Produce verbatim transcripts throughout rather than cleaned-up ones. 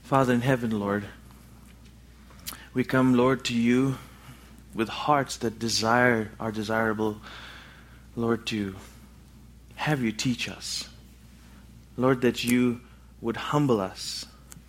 Father in heaven, Lord, we come, Lord, to you with hearts that desire, are desirable, Lord, to have you teach us. Lord, that you would humble us.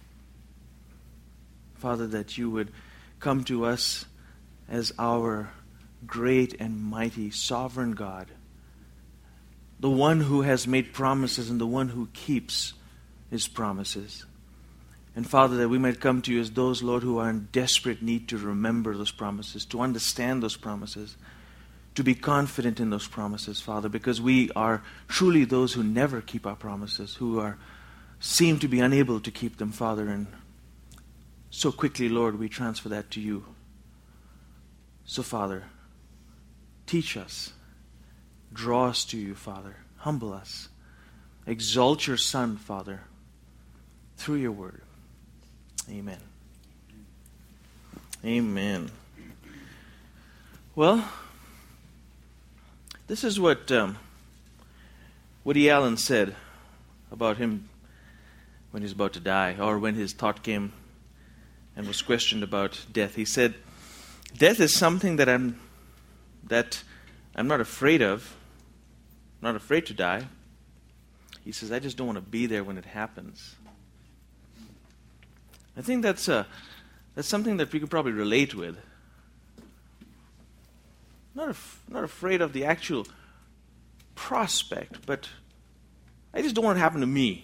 Father, that you would come to us as our great and mighty sovereign God, the one who has made promises and the one who keeps his promises. And Father, that we might come to you as those, Lord, who are in desperate need to remember those promises, to understand those promises, to be confident in those promises, Father, because we are truly those who never keep our promises, who are seem to be unable to keep them, Father. And so quickly, Lord, we transfer that to you. So, Father, teach us, draw us to you, Father, humble us, exalt your Son, Father, through your word. Amen. Amen. Well, this is what um, Woody Allen said about him when he was about to die, or when his thought came and was questioned about death. He said, "Death is something that I'm that I'm not afraid of. I'm not afraid to die." He says, "I just don't want to be there when it happens." I think that's a, that's something that we could probably relate with. Not af- not afraid of the actual prospect, but I just don't want it to happen to me.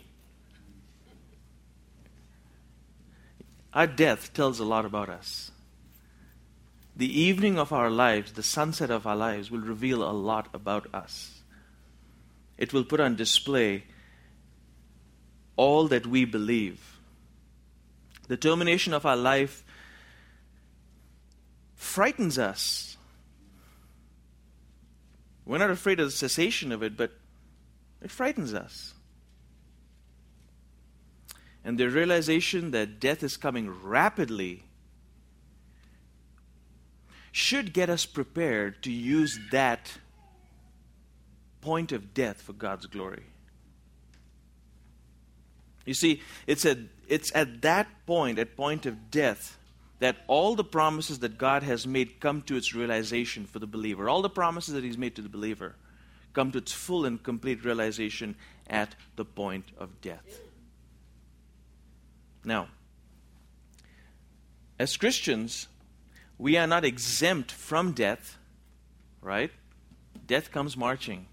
Our death tells a lot about us. The evening of our lives, the sunset of our lives, will reveal a lot about us. It will put on display all that we believe. The termination of our life frightens us. We're not afraid of the cessation of it, but it frightens us. And the realization that death is coming rapidly should get us prepared to use that point of death for God's glory. You see, it's at, it's at that point, at point of death, that all the promises that God has made come to its realization for the believer. All the promises that He's made to the believer come to its full and complete realization at the point of death. Now, as Christians, we are not exempt from death, right? Death comes marching.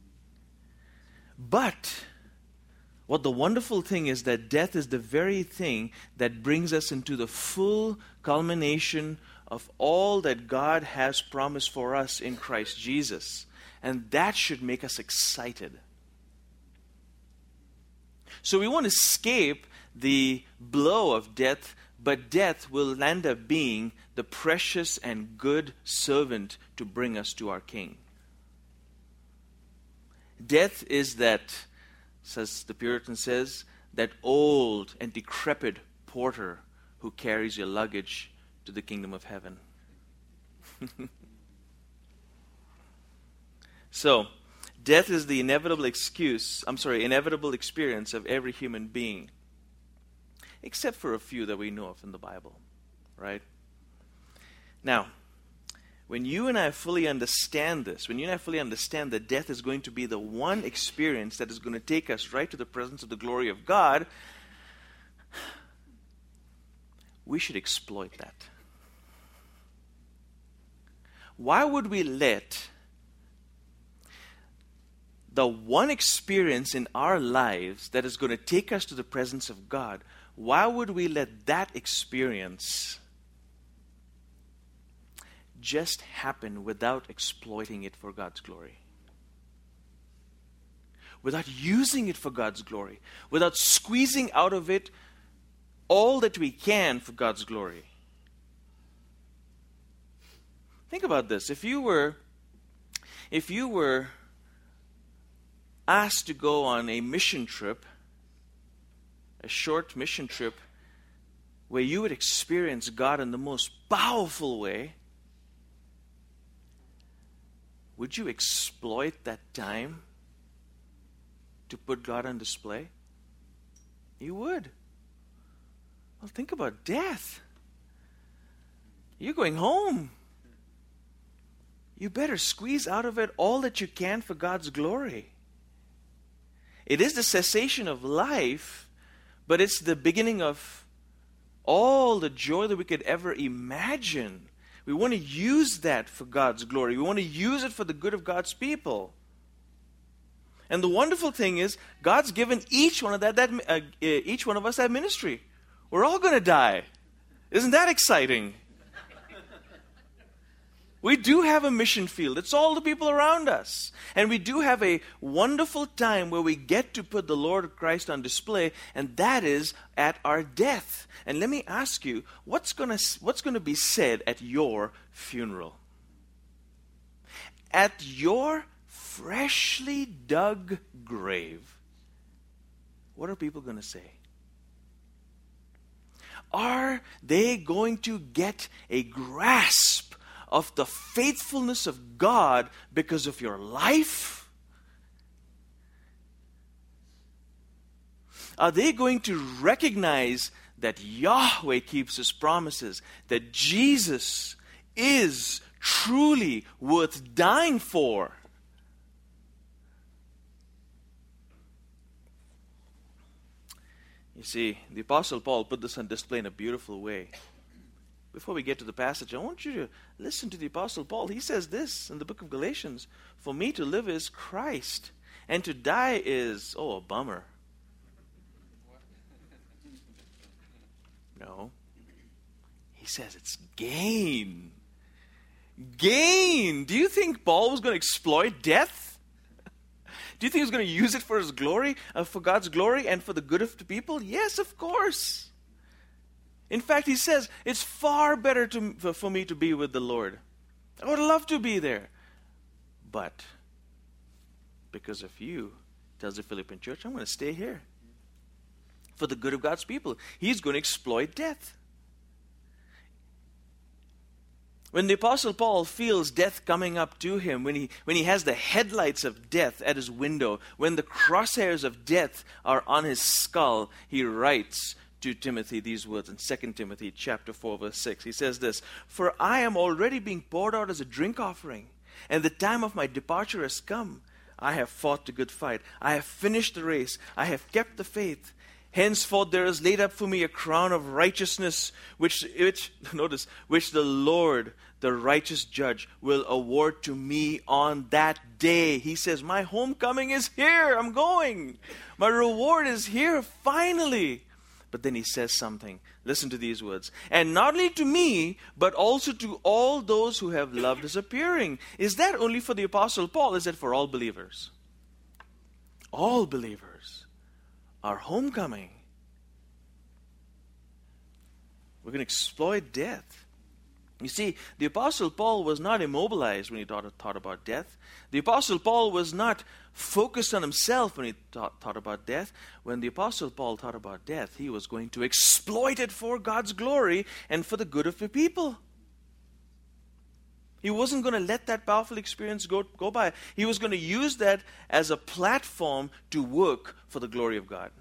But what the wonderful thing is that death is the very thing that brings us into the full culmination of all that God has promised for us in Christ Jesus. And that should make us excited. So we won't escape the blow of death, but death will end up being the precious and good servant to bring us to our King. Death is that, says the Puritan says, that old and decrepit porter who carries your luggage to the kingdom of heaven. So, death is the inevitable excuse, I'm sorry, inevitable experience of every human being, except for a few that we know of in the Bible, right? Now, when you and I fully understand this, when you and I fully understand that death is going to be the one experience that is going to take us right to the presence of the glory of God, we should exploit that. Why would we let the one experience in our lives that is going to take us to the presence of God, why would we let that experience just happen without exploiting it for God's glory? Without using it for God's glory, without squeezing out of it all that we can for God's glory. Think about this. If you were if you were asked to go on a mission trip, a short mission trip where you would experience God in the most powerful way, would you exploit that time to put God on display? You would. Well, think about death. You're going home. You better squeeze out of it all that you can for God's glory. It is the cessation of life, but it's the beginning of all the joy that we could ever imagine. We want to use that for God's glory. We want to use it for the good of God's people. And the wonderful thing is, God's given each one of that, that uh, each one of us that ministry. We're all going to die. Isn't that exciting? We do have a mission field. It's all the people around us. And we do have a wonderful time where we get to put the Lord Christ on display, and that is at our death. And let me ask you, what's going to what's going to be said at your funeral? At your freshly dug grave, what are people going to say? Are they going to get a grasp of the faithfulness of God because of your life? Are they going to recognize that Yahweh keeps His promises, that Jesus is truly worth dying for? You see, the Apostle Paul put this on display in a beautiful way. Before we get to the passage, I want you to listen to the Apostle Paul. He says this in the book of Galatians: "For me to live is Christ, and to die is, oh, a bummer." No. He says it's gain. Gain! Do you think Paul was going to exploit death? Do you think he was going to use it for his glory, uh, for God's glory and for the good of the people? Yes, of course. In fact, he says, it's far better to, for, for me to be with the Lord. I would love to be there. But because of you, tells the Philippian church, I'm going to stay here. For the good of God's people. He's going to exploit death. When the Apostle Paul feels death coming up to him, when he, when he has the headlights of death at his window, when the crosshairs of death are on his skull, he writes to Timothy these words in Second Timothy chapter four, verse six. He says this: "For I am already being poured out as a drink offering, and the time of my departure has come. I have fought the good fight. I have finished the race. I have kept the faith. Henceforth there is laid up for me a crown of righteousness, which, which notice, which the Lord, the righteous judge, will award to me on that day." He says, my homecoming is here. I'm going. My reward is here, finally. But then he says something. Listen to these words. "And not only to me, but also to all those who have loved His appearing." Is that only for the Apostle Paul? Is that for all believers? All believers. Our homecoming. We're going to exploit death. You see, the Apostle Paul was not immobilized when he thought, thought about death. The Apostle Paul was not focused on himself when he thought, thought about death. When the Apostle Paul thought about death, he was going to exploit it for God's glory and for the good of the people. He wasn't going to let that powerful experience go, go by. He was going to use that as a platform to work for the glory of God.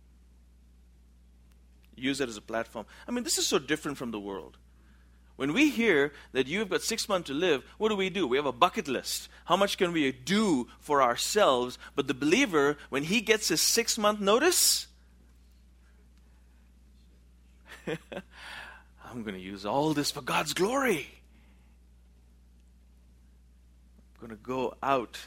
Use that as a platform. I mean, this is so different from the world. When we hear that you've got six months to live, what do we do? We have a bucket list. How much can we do for ourselves? But the believer, when he gets his six-month notice, I'm going to use all this for God's glory. I'm going to go out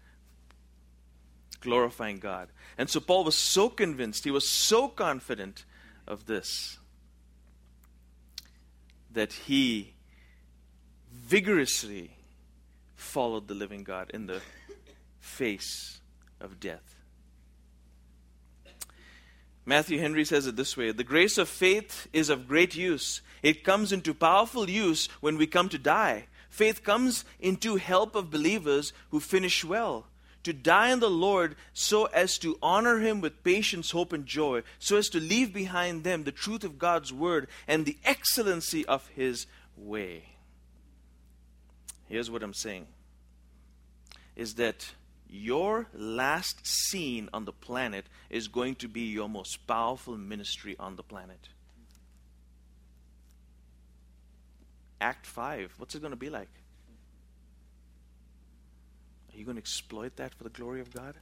glorifying God. And so Paul was so convinced, he was so confident of this, that he vigorously followed the living God in the face of death. Matthew Henry says it this way: "The grace of faith is of great use. It comes into powerful use when we come to die. Faith comes into help of believers who finish well. To die in the Lord so as to honor Him with patience, hope, and joy, so as to leave behind them the truth of God's word and the excellency of His way." Here's what I'm saying, is that your last scene on the planet is going to be your most powerful ministry on the planet. Act five. What's it going to be like? Are you going to exploit that for the glory of God?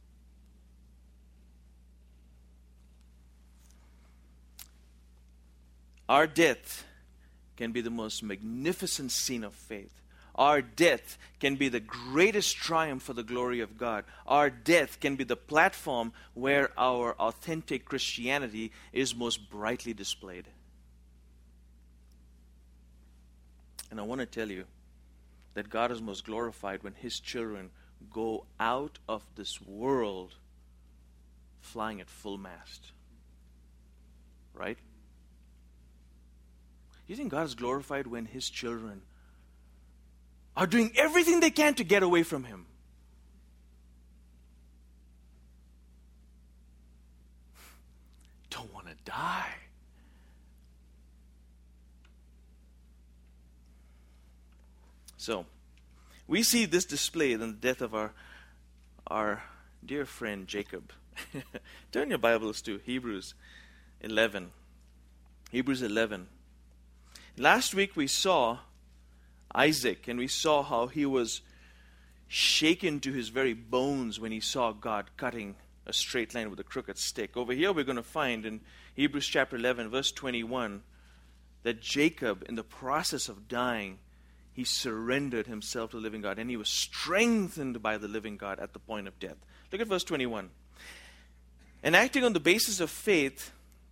Our death can be the most magnificent scene of faith. Our death can be the greatest triumph for the glory of God. Our death can be the platform where our authentic Christianity is most brightly displayed. And I want to tell you that God is most glorified when His children go out of this world flying at full mast. Right? You think God is glorified when His children are doing everything they can to get away from Him? Don't want to die. So, we see this displayed in the death of our, our dear friend Jacob. Turn your Bibles to Hebrews eleven. Hebrews eleven. Last week we saw Isaac, and we saw how he was shaken to his very bones when he saw God cutting a straight line with a crooked stick. Over here we're going to find in Hebrews chapter eleven, verse twenty-one, that Jacob, in the process of dying, he surrendered himself to the living God, and he was strengthened by the living God at the point of death. Look at verse twenty-one. And acting on the basis of faith,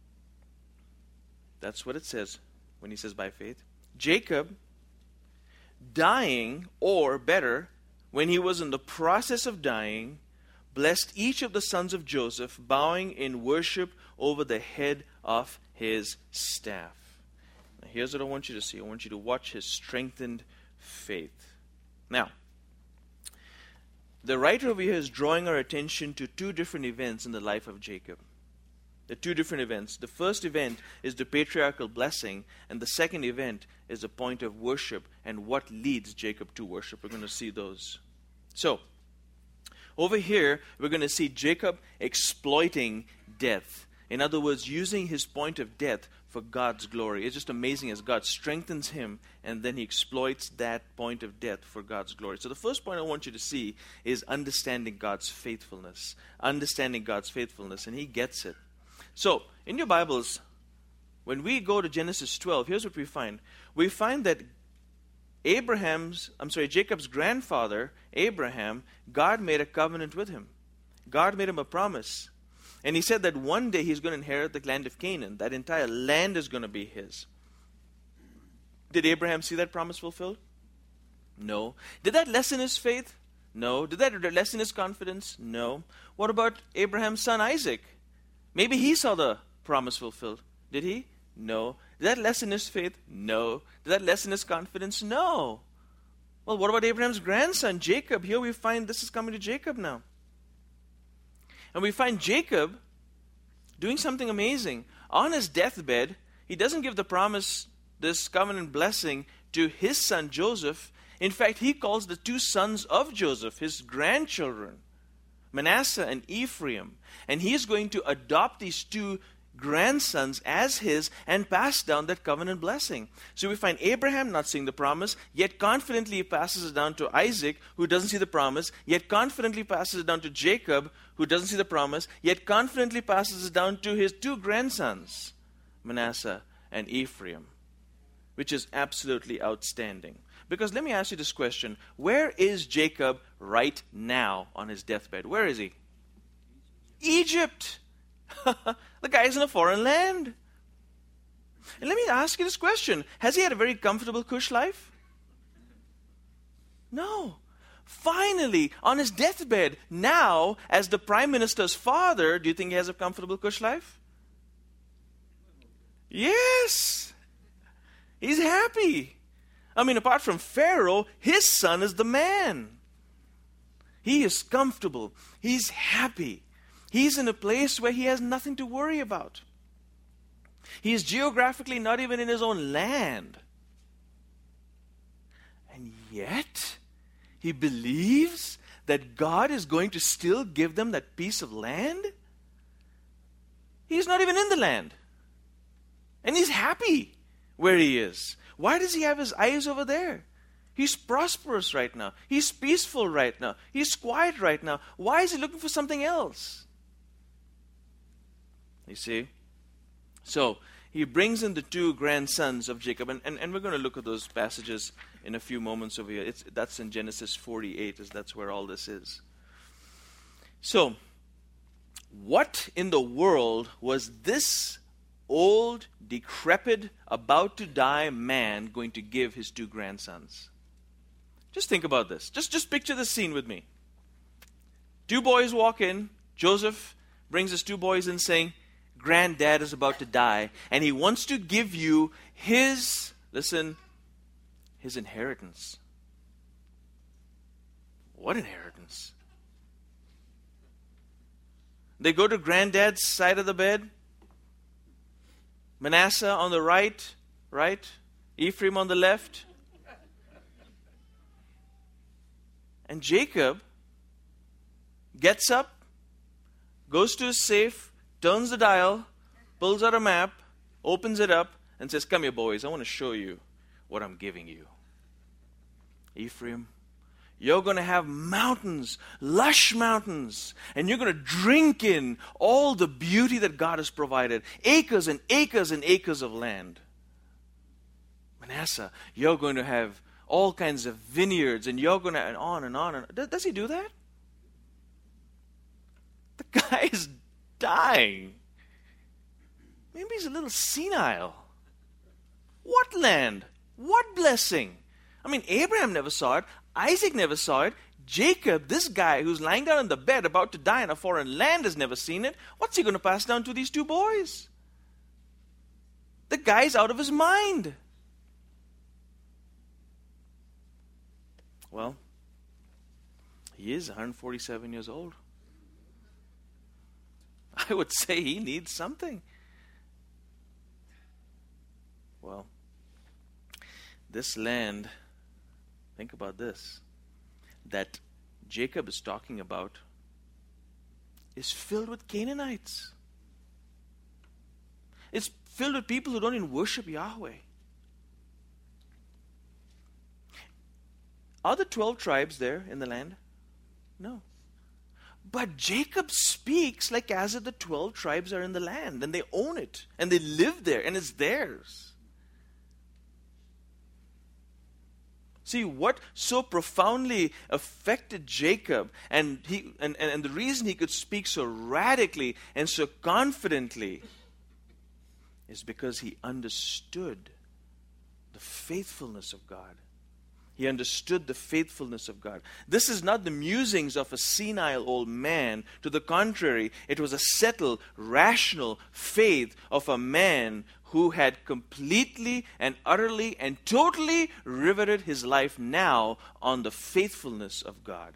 that's what it says when he says by faith, Jacob, dying, or better, when he was in the process of dying, blessed each of the sons of Joseph, bowing in worship over the head of his staff. Now, here's what I want you to see. I want you to watch his strengthened faith. Now, the writer over here is drawing our attention to two different events in the life of Jacob. The two different events. The first event is the patriarchal blessing, and the second event is a point of worship and what leads Jacob to worship. We're going to see those. So, over here, we're going to see Jacob exploiting death. In other words, using his point of death for God's glory. It's just amazing as God strengthens him, and then he exploits that point of death for God's glory. So the first point I want you to see is understanding God's faithfulness. Understanding God's faithfulness, and he gets it. So, in your Bibles, when we go to Genesis twelve, here's what we find. We find that Abraham's, I'm sorry, Jacob's grandfather, Abraham, God made a covenant with him. God made him a promise. And he said that one day he's going to inherit the land of Canaan. That entire land is going to be his. Did Abraham see that promise fulfilled? No. Did that lessen his faith? No. Did that lessen his confidence? No. What about Abraham's son Isaac? Maybe he saw the promise fulfilled. Did he? No. Did that lessen his faith? No. Did that lessen his confidence? No. Well, what about Abraham's grandson, Jacob? Here we find this is coming to Jacob now. And we find Jacob doing something amazing. On his deathbed, he doesn't give the promise, this covenant blessing, to his son Joseph. In fact, he calls the two sons of Joseph, his grandchildren, Manasseh and Ephraim. And he is going to adopt these two grandsons as his and pass down that covenant blessing. So we find Abraham not seeing the promise, yet confidently he passes it down to Isaac, who doesn't see the promise, yet confidently passes it down to Jacob, who doesn't see the promise, yet confidently passes it down to his two grandsons, Manasseh and Ephraim, which is absolutely outstanding. Because let me ask you this question. Where is Jacob right now on his deathbed? Where is he? Egypt. The guy's in a foreign land. And let me ask you this question. Has he had a very comfortable cush life? No. Finally, on his deathbed, now, as the prime minister's father, do you think he has a comfortable cush life? Yes. He's happy. I mean, apart from Pharaoh, his son is the man. He is comfortable. He's happy. He's in a place where he has nothing to worry about. He is geographically not even in his own land. And yet, he believes that God is going to still give them that piece of land. He's not even in the land. And he's happy where he is. Why does he have his eyes over there? He's prosperous right now. He's peaceful right now. He's quiet right now. Why is he looking for something else? You see? So, he brings in the two grandsons of Jacob. And, and, and we're going to look at those passages in a few moments over here. It's, that's in Genesis forty-eight. Is That's where all this is. So, what in the world was this old, decrepit, about to die man going to give his two grandsons? Just think about this. Just, just picture the scene with me. Two boys walk in. Joseph brings his two boys in saying, Granddad is about to die. And he wants to give you his, listen, his inheritance. What inheritance? They go to Granddad's side of the bed. Manasseh on the right, right? Ephraim on the left. And Jacob gets up, goes to his safe, turns the dial, pulls out a map, opens it up, and says, come here, boys, I want to show you what I'm giving you. Ephraim, you're going to have mountains, lush mountains, and you're going to drink in all the beauty that God has provided. Acres and acres and acres of land. Manasseh, you're going to have all kinds of vineyards, and you're going to, and on and on. And, does he do that? The guy is dying. Maybe he's a little senile. What land? What blessing? I mean, Abraham never saw it. Isaac never saw it. Jacob, this guy who's lying down in the bed about to die in a foreign land, has never seen it. What's he going to pass down to these two boys? The guy's out of his mind. Well, he is one hundred forty-seven years old. I would say he needs something. Well, this land, think about this, that Jacob is talking about is filled with Canaanites. It's filled with people who don't even worship Yahweh. Are the twelve tribes there in the land? No. But Jacob speaks like as if the twelve tribes are in the land and they own it and they live there and it's theirs. See, what so profoundly affected Jacob and, he, and, and, and the reason he could speak so radically and so confidently is because he understood the faithfulness of God. He understood the faithfulness of God. This is not the musings of a senile old man. To the contrary, it was a settled, rational faith of a man who had completely and utterly and totally riveted his life now on the faithfulness of God.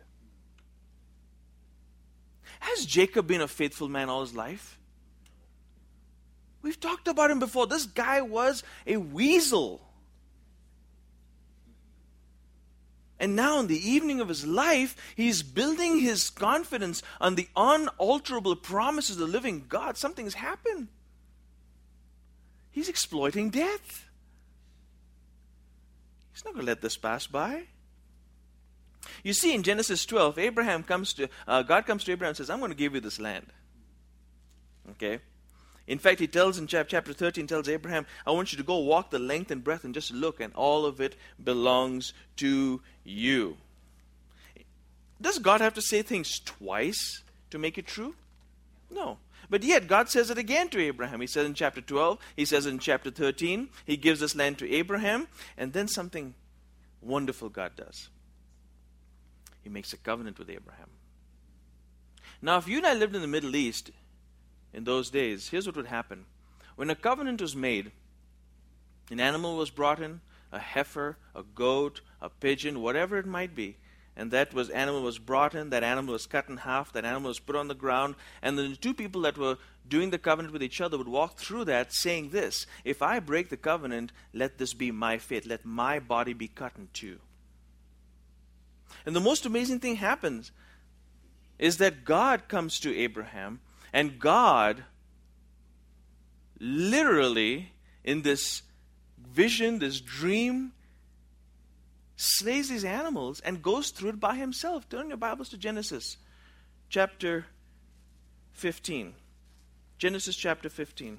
Has Jacob been a faithful man all his life? We've talked about him before. This guy was a weasel. And now in the evening of his life, he's building his confidence on the unalterable promises of the living God. Something's happened. He's exploiting death. He's not going to let this pass by. You see, in Genesis twelve, Abraham comes to uh, God comes to Abraham and says, I'm going to give you this land. Okay? In fact, he tells in chapter thirteen, tells Abraham, I want you to go walk the length and breadth and just look, and all of it belongs to you. Does God have to say things twice to make it true? No. But yet, God says it again to Abraham. He says in chapter twelve, he says in chapter thirteen, he gives this land to Abraham, and then something wonderful God does. He makes a covenant with Abraham. Now, if you and I lived in the Middle East, in those days, here's what would happen. When a covenant was made, an animal was brought in, a heifer, a goat, a pigeon, whatever it might be, and that was animal was brought in, that animal was cut in half, that animal was put on the ground, and then the two people that were doing the covenant with each other would walk through that saying this, if I break the covenant, let this be my fate, let my body be cut in two. And the most amazing thing happens is that God comes to Abraham, and God literally, in this vision, this dream, slays these animals and goes through it by himself. Turn your Bibles to Genesis chapter fifteen. Genesis chapter fifteen.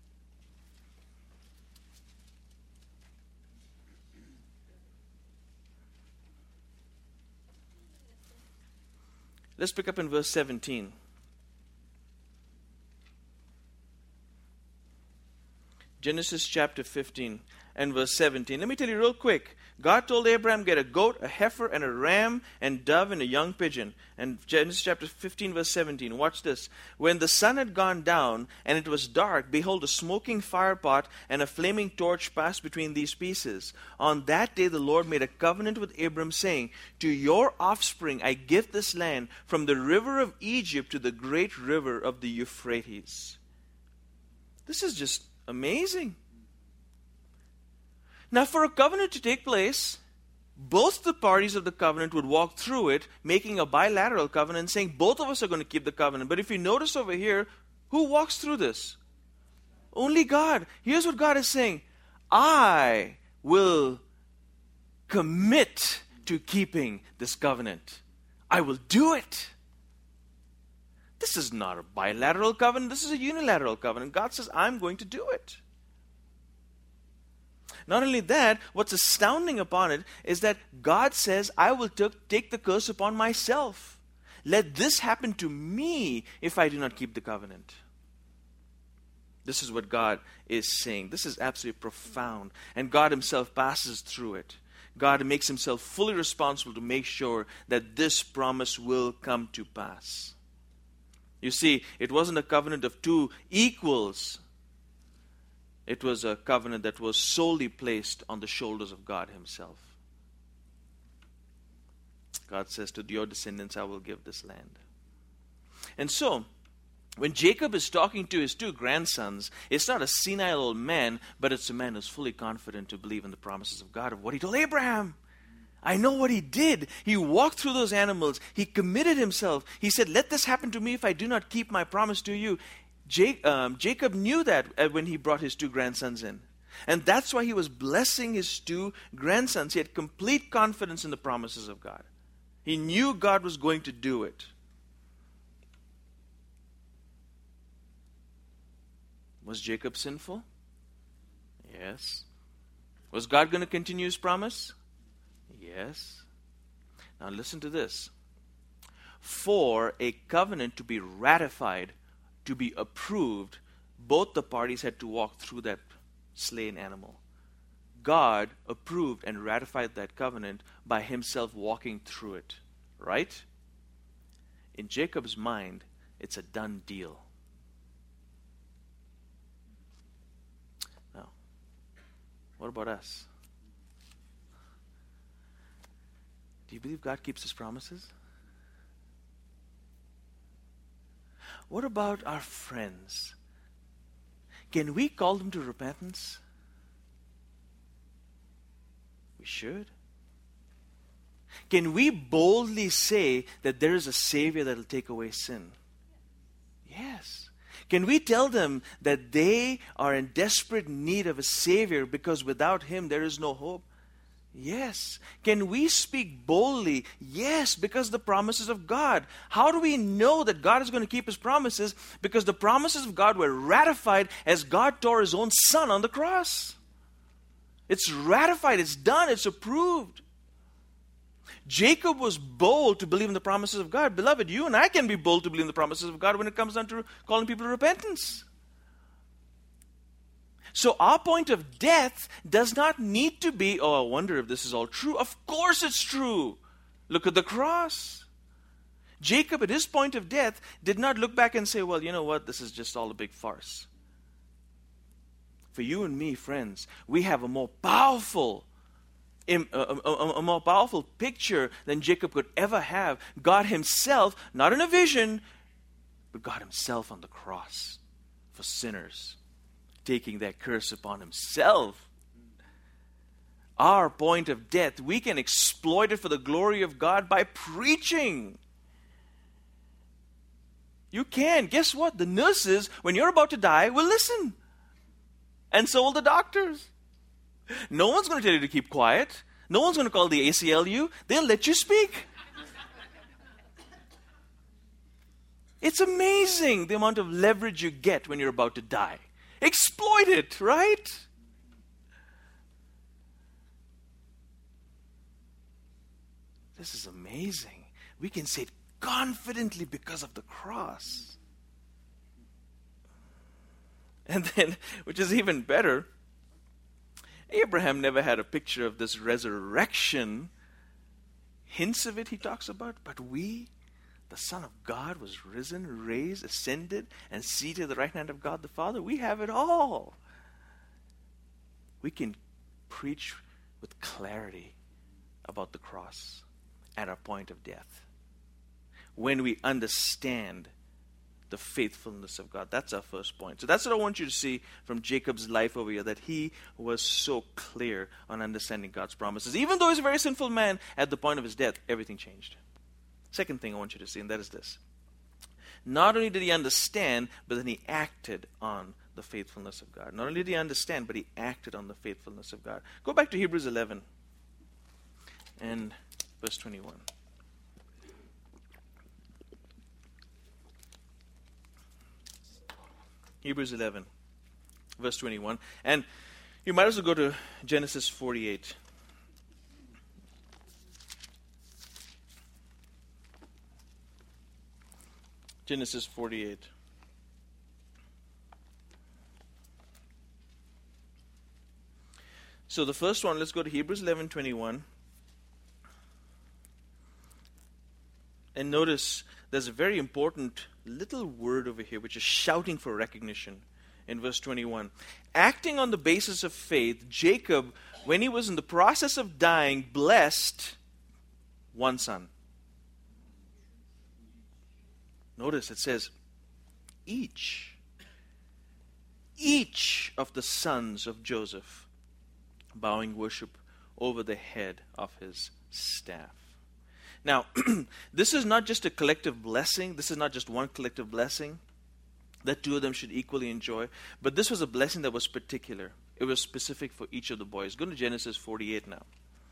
Let's pick up in verse seventeen. Genesis chapter fifteen and verse seventeen. Let me tell you real quick. God told Abraham, get a goat, a heifer, and a ram, and dove, and a young pigeon. And Genesis chapter fifteen, verse seventeen. Watch this. When the sun had gone down, and it was dark, behold, a smoking firepot and a flaming torch passed between these pieces. On that day the Lord made a covenant with Abram, saying, to your offspring I give this land, from the river of Egypt to the great river of the Euphrates. This is just amazing. Now, for a covenant to take place, both the parties of the covenant would walk through it, making a bilateral covenant, saying both of us are going to keep the covenant. But if you notice over here, who walks through this? Only God. Here's what God is saying. I will commit to keeping this covenant. I will do it. This is not a bilateral covenant. This is a unilateral covenant. God says, I'm going to do it. Not only that, what's astounding upon it is that God says, I will t- take the curse upon myself. Let this happen to me if I do not keep the covenant. This is what God is saying. This is absolutely profound. And God himself passes through it. God makes himself fully responsible to make sure that this promise will come to pass. You see, it wasn't a covenant of two equals. It was a covenant that was solely placed on the shoulders of God himself. God says, to your descendants I will give this land. And so, when Jacob is talking to his two grandsons, it's not a senile old man, but it's a man who's fully confident to believe in the promises of God, of what he told Abraham. I know what he did. He walked through those animals. He committed himself. He said, let this happen to me if I do not keep my promise to you. Jacob knew that when he brought his two grandsons in. And that's why he was blessing his two grandsons. He had complete confidence in the promises of God. He knew God was going to do it. Was Jacob sinful? Yes. Was God going to continue his promise? Yes. Now listen to this. For a covenant to be ratified, to be approved, both the parties had to walk through that slain animal. God approved and ratified that covenant by himself walking through it. Right? In Jacob's mind, it's a done deal. Now, what about us? Do you believe God keeps his promises? What about our friends? Can we call them to repentance? We should. Can we boldly say that there is a Savior that will take away sin? Yes. Can we tell them that they are in desperate need of a Savior because without him there is no hope? Yes. Can we speak boldly? Yes, because the promises of God. How do we know that God is going to keep his promises? Because the promises of God were ratified as God tore his own son on the cross. It's ratified, it's done, it's approved. Jacob was bold to believe in the promises of God. Beloved, you and I can be bold to believe in the promises of God when it comes down to calling people to repentance. So our point of death does not need to be, oh, I wonder if this is all true. Of course it's true. Look at the cross. Jacob, at his point of death, did not look back and say, well, you know what, this is just all a big farce. For you and me, friends, we have a more powerful, a, a, a, a more powerful picture than Jacob could ever have. God himself, not in a vision, but God himself on the cross for sinners, taking that curse upon himself. Our point of death, we can exploit it for the glory of God by preaching. You can. Guess what? The nurses, when you're about to die, will listen. And so will the doctors. No one's going to tell you to keep quiet. No one's going to call the A C L U. They'll let you speak. It's amazing the amount of leverage you get when you're about to die. Exploit it, right? This is amazing. We can say it confidently because of the cross. And then, which is even better, Abraham never had a picture of this resurrection. Hints of it he talks about, but we, the Son of God, was risen, raised, ascended, and seated at the right hand of God the Father. We have it all. We can preach with clarity about the cross at our point of death. When we understand the faithfulness of God. That's our first point. So that's what I want you to see from Jacob's life over here, that he was so clear on understanding God's promises. Even though he's a very sinful man, at the point of his death, everything changed. Second thing I want you to see, and that is this. Not only did he understand, but then he acted on the faithfulness of God. Not only did he understand, but he acted on the faithfulness of God. Go back to Hebrews eleven and verse twenty-one. Hebrews eleven, verse twenty-one. And you might as well go to Genesis forty-eight. Genesis forty-eight. So the first one, let's go to Hebrews eleven twenty-one. And notice there's a very important little word over here which is shouting for recognition in verse twenty-one. Acting on the basis of faith, Jacob, when he was in the process of dying, blessed one son. Notice it says, each, each of the sons of Joseph, bowing worship over the head of his staff. Now, this is not just a collective blessing. This is not just one collective blessing that two of them should equally enjoy. But this was a blessing that was particular. It was specific for each of the boys. Go to Genesis forty-eight now.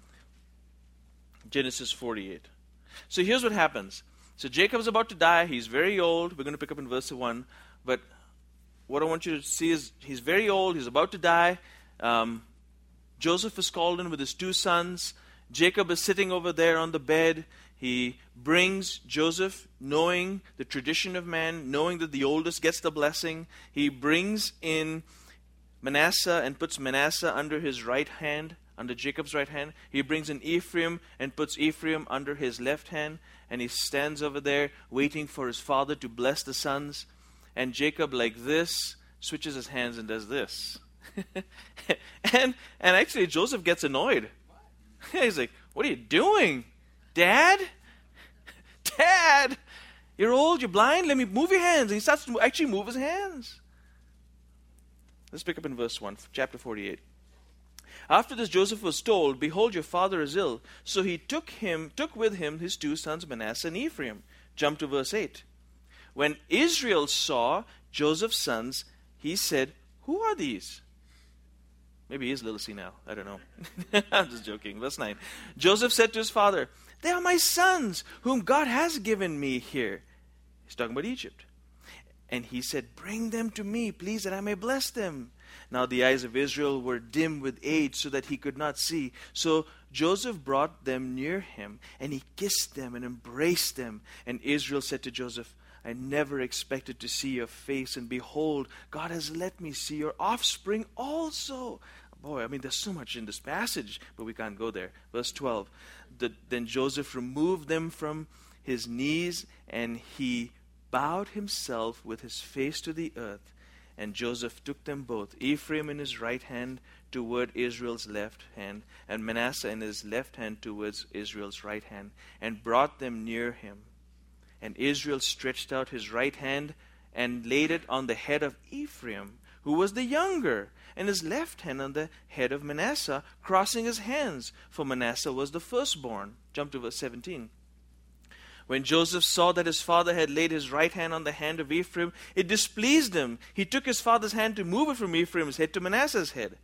Genesis forty-eight. So here's what happens. So Jacob's about to die. He's very old. We're going to pick up in verse one. But what I want you to see is he's very old. He's about to die. Um, Joseph is called in with his two sons. Jacob is sitting over there on the bed. He brings Joseph, knowing the tradition of man, knowing that the oldest gets the blessing. He brings in Manasseh and puts Manasseh under his right hand, under Jacob's right hand. He brings in Ephraim and puts Ephraim under his left hand. And he stands over there waiting for his father to bless the sons. And Jacob, like this, switches his hands and does this. and, and actually Joseph gets annoyed. He's like, what are you doing? Dad? Dad? You're old, you're blind, let me move your hands. And he starts to actually move his hands. Let's pick up in verse one, chapter forty-eight. After this Joseph was told, behold, your father is ill. So he took him, took with him his two sons, Manasseh and Ephraim. Jump to verse eight. When Israel saw Joseph's sons, he said, who are these? Maybe he is a little senile. I don't know. I'm just joking. Verse nine. Joseph said to his father, they are my sons, whom God has given me here. He's talking about Egypt. And he said, bring them to me, please, that I may bless them. Now the eyes of Israel were dim with age, so that he could not see. So Joseph brought them near him, and he kissed them and embraced them. And Israel said to Joseph, I never expected to see your face, and behold, God has let me see your offspring also. Boy, I mean, there's so much in this passage, but we can't go there. Verse twelve. The, then Joseph removed them from his knees, and he bowed himself with his face to the earth. And Joseph took them both, Ephraim in his right hand toward Israel's left hand, and Manasseh in his left hand towards Israel's right hand, and brought them near him. And Israel stretched out his right hand and laid it on the head of Ephraim, who was the younger, and his left hand on the head of Manasseh, crossing his hands, for Manasseh was the firstborn. Jump to verse seventeen. When Joseph saw that his father had laid his right hand on the hand of Ephraim, it displeased him. He took his father's hand to move it from Ephraim's head to Manasseh's head.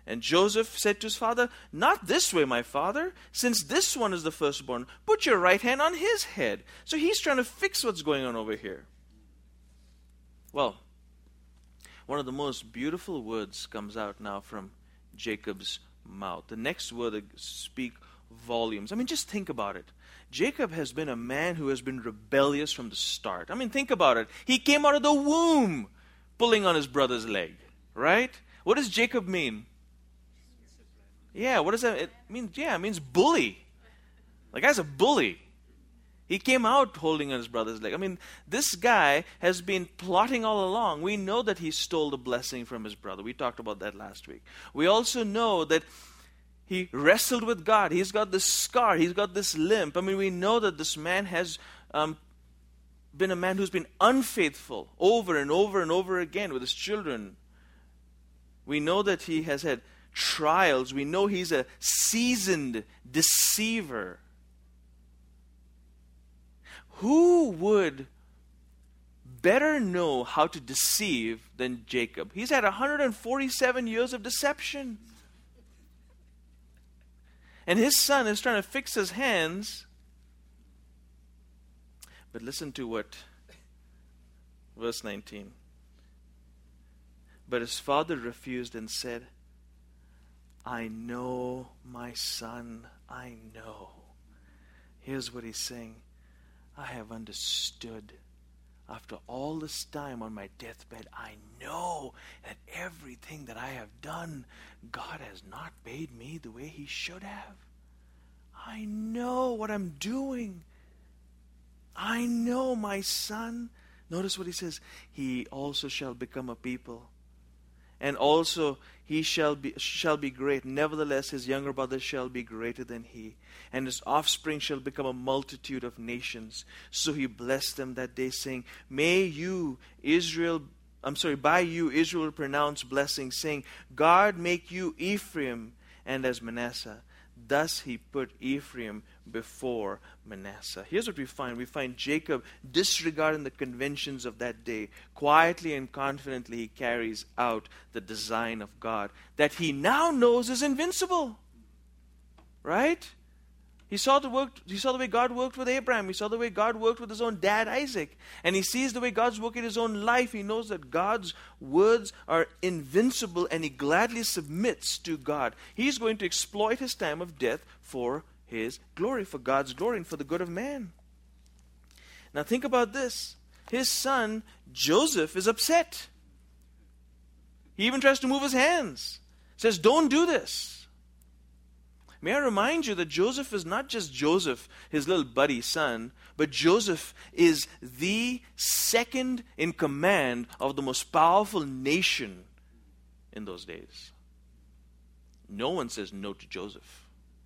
And Joseph said to his father, "Not this way, my father. Since this one is the firstborn, put your right hand on his head." So he's trying to fix what's going on over here. Well, one of the most beautiful words comes out now from Jacob's mouth. The next word that speak volumes. I mean, just think about it. Jacob has been a man who has been rebellious from the start. I mean, think about it. He came out of the womb pulling on his brother's leg, right? What does Jacob mean? Yeah, what does that it mean? Yeah, it means bully. The guy's a bully. He came out holding on his brother's leg. I mean, this guy has been plotting all along. We know that he stole the blessing from his brother. We talked about that last week. We also know that he wrestled with God. He's got this scar. He's got this limp. I mean, we know that this man has um, been a man who's been unfaithful over and over and over again with his children. We know that he has had trials. We know he's a seasoned deceiver. Who would better know how to deceive than Jacob? He's had one hundred forty-seven years of deception. And his son is trying to fix his hands. But listen to what verse nineteen. But his father refused and said, "I know, my son, I know." Here's what he's saying. I have understood. After all this time on my deathbed, I know that everything that I have done, God has not paid me the way He should have. I know what I'm doing. I know, my son. Notice what he says. He also shall become a people. And also he shall be shall be great. Nevertheless, his younger brother shall be greater than he. And his offspring shall become a multitude of nations. So he blessed them that day, saying, May you, Israel, I'm sorry, by you, Israel pronounce blessing, saying, God make you Ephraim and as Manasseh. Thus he put Ephraim before Manasseh. Here's what we find. We find Jacob disregarding the conventions of that day. Quietly and confidently he carries out the design of God that he now knows is invincible. Right? He saw the work, he saw the way God worked with Abraham. He saw the way God worked with his own dad, Isaac. And he sees the way God's working in his own life. He knows that God's words are invincible and he gladly submits to God. He's going to exploit his time of death for his glory, for God's glory and for the good of man. Now think about this. His son, Joseph, is upset. He even tries to move his hands. Says, don't do this. May I remind you that Joseph is not just Joseph, his little buddy son, but Joseph is the second in command of the most powerful nation in those days. No one says no to Joseph.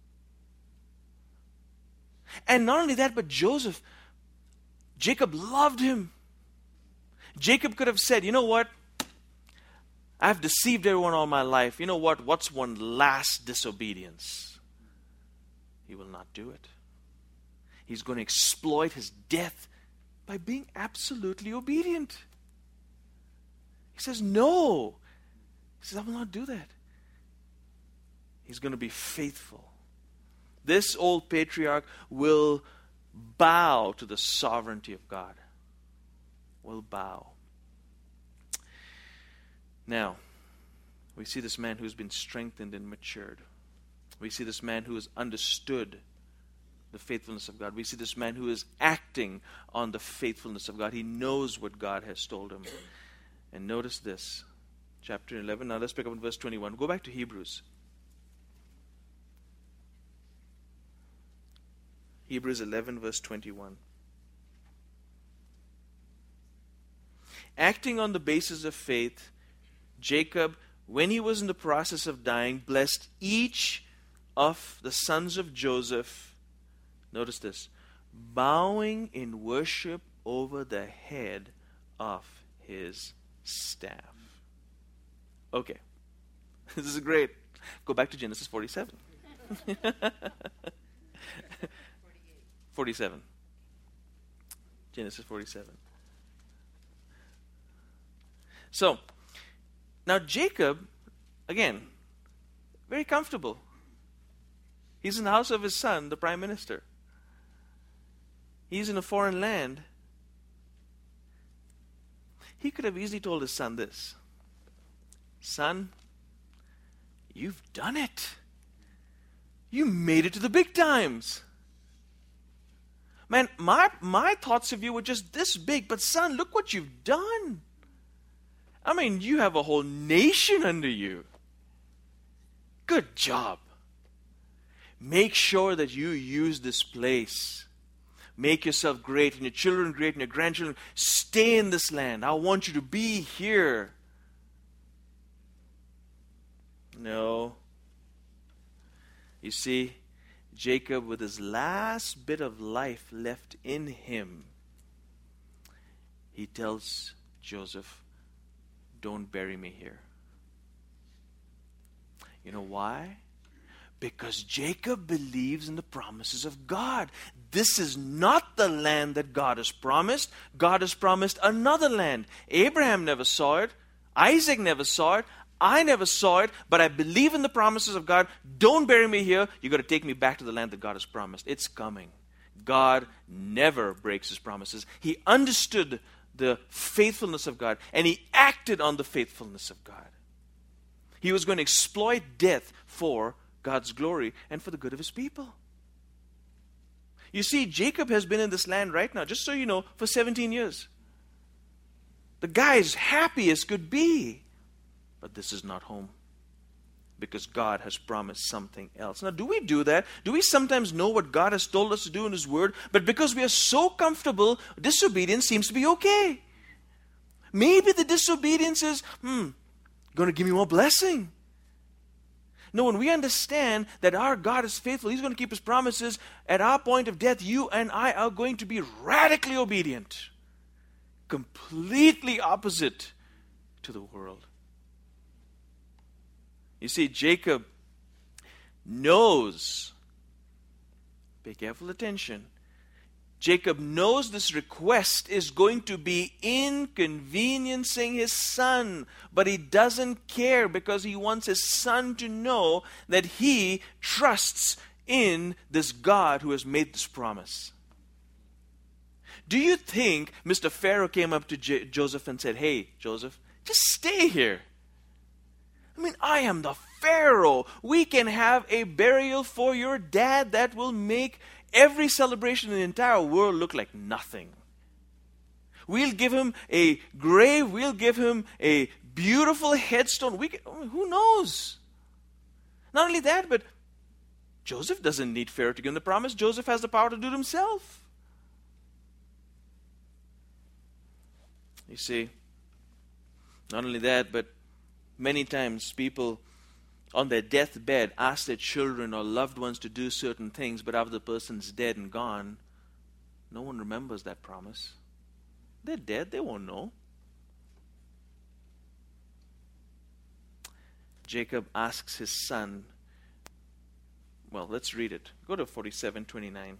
And not only that, but Joseph, Jacob loved him. Jacob could have said, you know what? I've deceived everyone all my life. You know what? What's one last disobedience? He will not do it. He's going to exploit his death by being absolutely obedient. He says, no. He says, I will not do that. He's going to be faithful. This old patriarch will bow to the sovereignty of God. Will bow. Now, we see this man who's been strengthened and matured. We see this man who has understood the faithfulness of God. We see this man who is acting on the faithfulness of God. He knows what God has told him. And notice this, chapter eleven. Now let's pick up in verse twenty-one. Go back to Hebrews. Hebrews eleven, verse twenty-one. Acting on the basis of faith, Jacob, when he was in the process of dying, blessed each of the sons of Joseph, notice this, bowing in worship over the head of his staff. Okay. This is great. Go back to Genesis forty-seven. forty-seven. Genesis forty-seven. So, now Jacob, again, Very comfortable. He's in the house of his son, the prime minister. He's in a foreign land. He could have easily told his son this. Son, you've done it. You made it to the big times. Man, my, my thoughts of you were just this big, but son, look what you've done. I mean, you have a whole nation under you. Good job. Make sure that you use this place. Make yourself great and your children great and your grandchildren. Stay in this land. I want you to be here. No. You see, Jacob, with his last bit of life left in him, he tells Joseph, don't bury me here. You know why? Because Jacob believes in the promises of God. This is not the land that God has promised. God has promised another land. Abraham never saw it. Isaac never saw it. I never saw it, but I believe in the promises of God. Don't bury me here. You've got to take me back to the land that God has promised. It's coming. God never breaks his promises. He understood the faithfulness of God, and he acted on the faithfulness of God. He was going to exploit death for God's glory and for the good of his people. You see, Jacob has been in this land right now, just so you know, for seventeen years. The guy is happy as could be. But this is not home. Because God has promised something else. Now, do we do that? Do we sometimes know what God has told us to do in his word, but because we are so comfortable, disobedience seems to be okay? Maybe the disobedience is, hmm, going to give me more blessing. No, when we understand that our God is faithful, he's going to keep his promises, at our point of death, you and I are going to be radically obedient. Completely opposite to the world. You see, Jacob knows, pay careful attention, Jacob knows this request is going to be inconveniencing his son, but he doesn't care because he wants his son to know that he trusts in this God who has made this promise. Do you think Mister Pharaoh came up to J- Joseph and said, hey, Joseph, just stay here? I mean, I am the Pharaoh. We can have a burial for your dad that will make every celebration in the entire world look like nothing. We'll give him a grave. We'll give him a beautiful headstone. We can, who knows? Not only that, but Joseph doesn't need Pharaoh to give him the promise. Joseph has the power to do it himself. You see, not only that, but many times people on their deathbed ask their children or loved ones to do certain things, but after the person's dead and gone, no one remembers that promise. They're dead, they won't know. Jacob asks his son, well, let's read it. Go to forty-seven twenty-nine.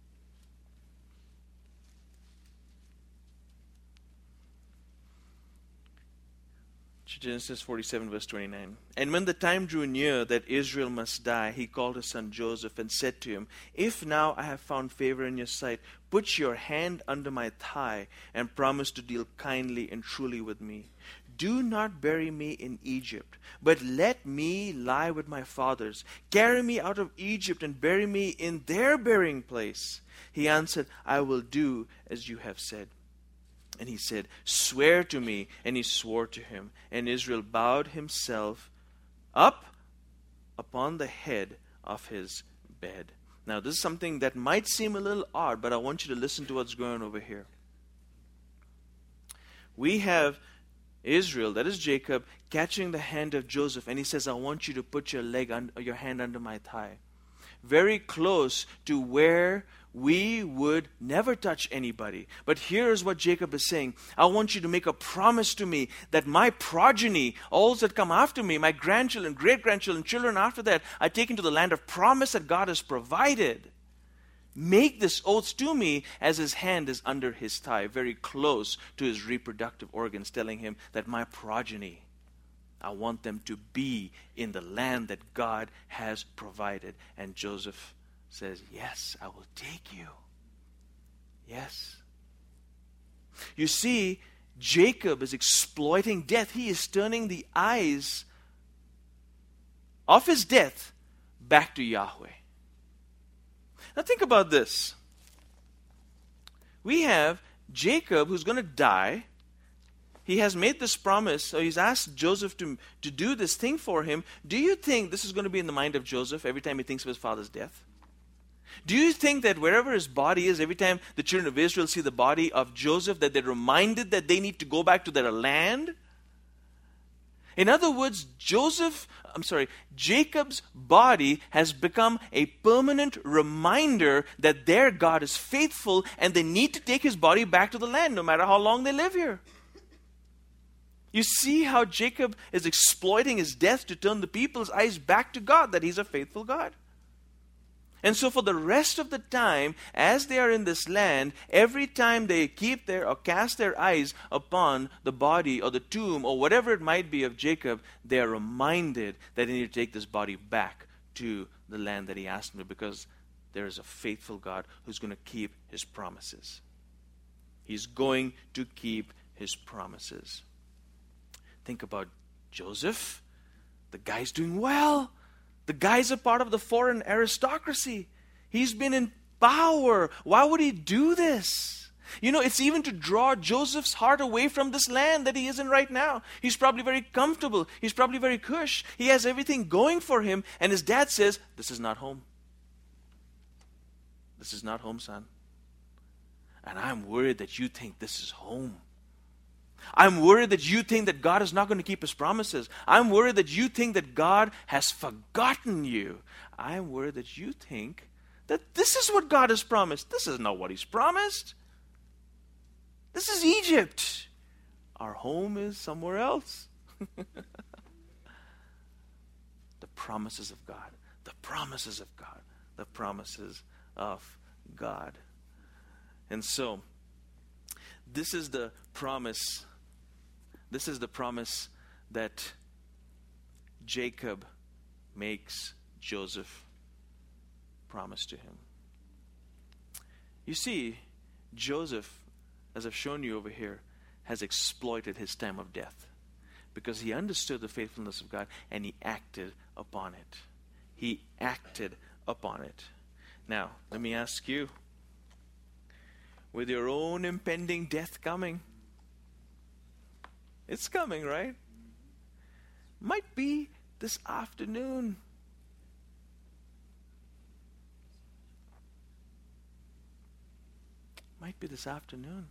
Genesis forty-seven, verse twenty-nine. And when the time drew near that Israel must die, he called his son Joseph and said to him, if now I have found favor in your sight, put your hand under my thigh and promise to deal kindly and truly with me. Do not bury me in Egypt, but let me lie with my fathers. Carry me out of Egypt and bury me in their burying place. He answered, I will do as you have said. And he said, swear to me. And he swore to him. And Israel bowed himself up upon the head of his bed. Now, this is something that might seem a little odd, but I want you to listen to what's going on over here. We have Israel, that is Jacob, catching the hand of Joseph. And he says, I want you to put your leg, un- your hand under my thigh. Very close to where we would never touch anybody. But here's what Jacob is saying. I want you to make a promise to me that my progeny, all that come after me, my grandchildren, great-grandchildren, children after that, are taken to the land of promise that God has provided. Make this oath to me as his hand is under his thigh, very close to his reproductive organs, telling him that my progeny I want them to be in the land that God has provided. And Joseph says, yes, I will take you. Yes. You see, Jacob is exploiting death. He is turning the eyes of his death back to Yahweh. Now think about this. We have Jacob who's going to die. He has made this promise, so he's asked Joseph to, to do this thing for him. Do you think this is going to be in the mind of Joseph every time he thinks of his father's death? Do you think that wherever his body is, every time the children of Israel see the body of Joseph, that they're reminded that they need to go back to their land? In other words, Joseph, I'm sorry, Jacob's body has become a permanent reminder that their God is faithful and they need to take his body back to the land no matter how long they live here. You see how Jacob is exploiting his death to turn the people's eyes back to God, that he's a faithful God. And so for the rest of the time, as they are in this land, every time they keep their or cast their eyes upon the body or the tomb or whatever it might be of Jacob, they are reminded that they need to take this body back to the land that he asked them to, because there is a faithful God who's going to keep his promises. He's going to keep his promises. Think about Joseph. The guy's doing well. The guy's a part of the foreign aristocracy. He's been in power. Why would he do this? You know, it's even to draw Joseph's heart away from this land that he is in right now. He's probably very comfortable. He's probably very cush. He has everything going for him. And his dad says, this is not home. This is not home, son. And I'm worried that you think this is home. I'm worried that you think that God is not going to keep his promises. I'm worried that you think that God has forgotten you. I'm worried that you think that this is what God has promised. This is not what he's promised. This is Egypt. Our home is somewhere else. The promises of God. The promises of God. The promises of God. And so, this is the promise. This is the promise that Jacob makes Joseph promise to him. You see, Joseph, as I've shown you over here, has exploited his time of death because he understood the faithfulness of God and he acted upon it. He acted upon it. Now, let me ask you, with your own impending death coming, it's coming, right? Might be this afternoon. Might be this afternoon.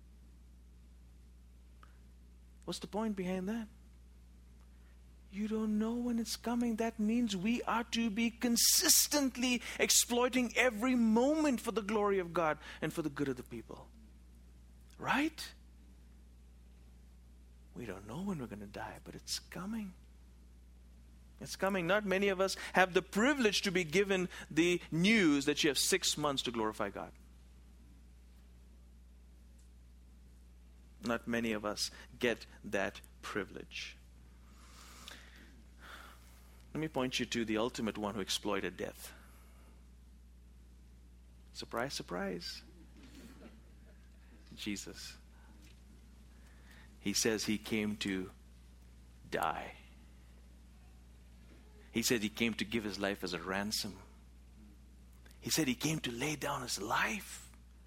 What's the point behind that? You don't know when it's coming. That means we are to be consistently exploiting every moment for the glory of God and for the good of the people. Right? We don't know when we're going to die, but it's coming. It's coming. Not many of us have the privilege to be given the news that you have six months to glorify God. Not many of us get that privilege. Let me point you to the ultimate one who exploited death. Surprise, surprise. Jesus. He says he came to die. He said he came to give his life as a ransom. He said he came to lay down his life.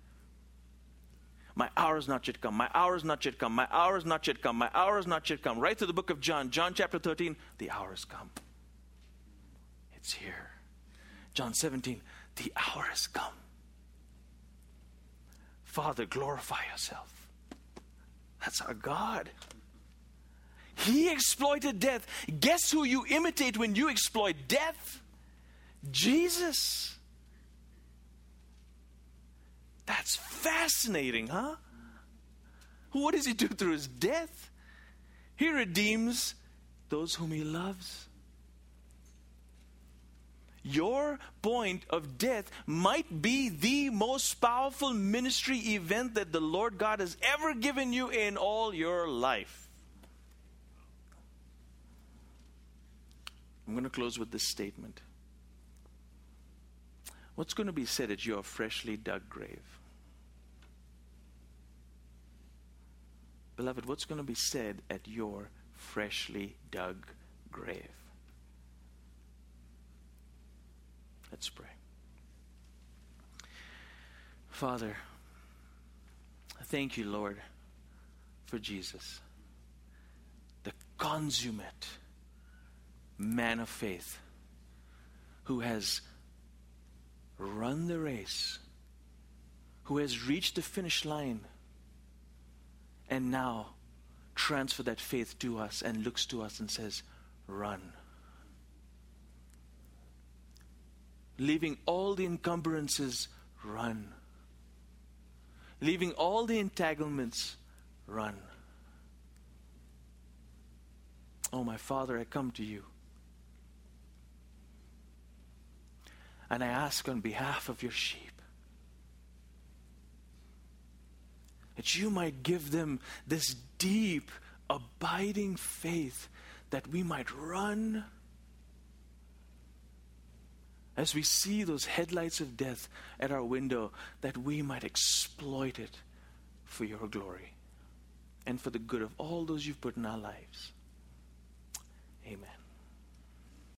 My hour is not yet come. My hour is not yet come. My hour is not yet come. My hour is not yet come. Right to the book of John. John chapter thirteen. The hour has come. It's here. John seventeen. The hour has come. Father, glorify yourself. That's our God. He exploited death. Guess who you imitate when you exploit death? Jesus. That's fascinating, huh? What does he do through his death? He redeems those whom he loves. Your point of death might be the most powerful ministry event that the Lord God has ever given you in all your life. I'm going to close with this statement. What's going to be said at your freshly dug grave? Beloved, what's going to be said at your freshly dug grave? Let's pray. Father, thank you, Lord, for Jesus, the consummate man of faith who has run the race, who has reached the finish line, and now transfer that faith to us and looks to us and says, run. Leaving all the encumbrances, run. Leaving all the entanglements, run. Oh, my Father, I come to you. And I ask on behalf of your sheep that you might give them this deep, abiding faith that we might run as we see those headlights of death at our window, that we might exploit it for your glory and for the good of all those you've put in our lives. Amen.